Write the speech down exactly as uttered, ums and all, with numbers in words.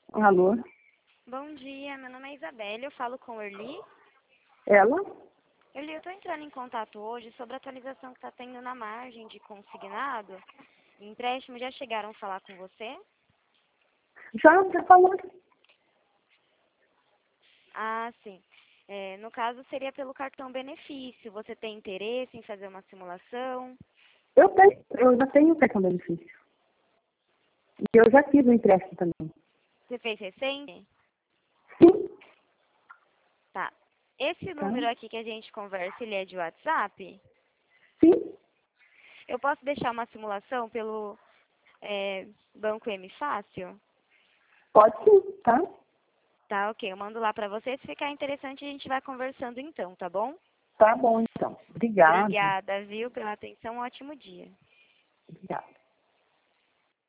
Alô? Bom dia, meu nome é Isabelle, eu falo com o Erli. Ela? Erli, eu estou entrando em contato hoje sobre a atualização que está tendo na margem de consignado. Empréstimo, já chegaram a falar com você? Já, já falou. Ah, sim. É, no caso, seria pelo cartão benefício. Você tem interesse em fazer uma simulação? Eu, tenho, eu já tenho o cartão benefício. E eu já fiz o empréstimo também. Você fez recente? Sim. Tá. Esse Tá? número aqui que a gente conversa, ele é de WhatsApp? Sim. Eu posso deixar uma simulação pelo é, Banco M Fácil? Pode sim, tá? Tá, ok. Eu mando lá pra você. Se ficar interessante, a gente vai conversando então, tá bom? Tá bom, então. Obrigada. Obrigada, viu, pela atenção. Um ótimo dia. Obrigada.